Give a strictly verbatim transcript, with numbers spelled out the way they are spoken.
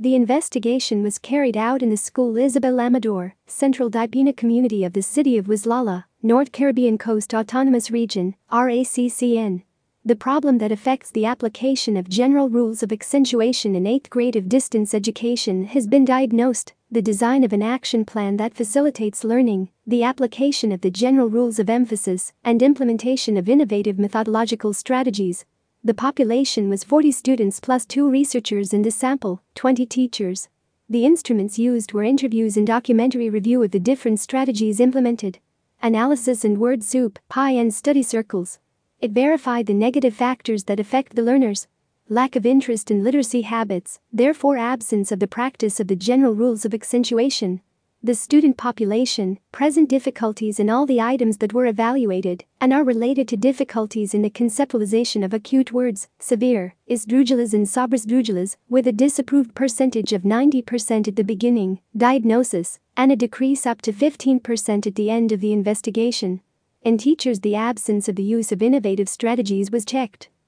The investigation was carried out in the school Isabel Amador, Central Dipena community of the city of Wislala, North Caribbean Coast Autonomous Region, R A C C N. The problem that affects the application of general rules of accentuation in eighth grade of distance education has been diagnosed: the design of an action plan that facilitates learning, the application of the general rules of emphasis, and implementation of innovative methodological strategies. The population was forty students plus two researchers in the sample, twenty teachers. The instruments used were interviews and documentary review of the different strategies implemented, analysis and word soup, pie and study circles. It verified the negative factors that affect the learners: lack of interest in literacy habits, therefore absence of the practice of the general rules of accentuation. The student population, present difficulties in all the items that were evaluated and are related to difficulties in the conceptualization of acute words, severe, isdrujulas and sobrasdrujulas, with a disapproved percentage of ninety percent at the beginning, diagnosis, and a decrease up to fifteen percent at the end of the investigation. In teachers, the absence of the use of innovative strategies was checked.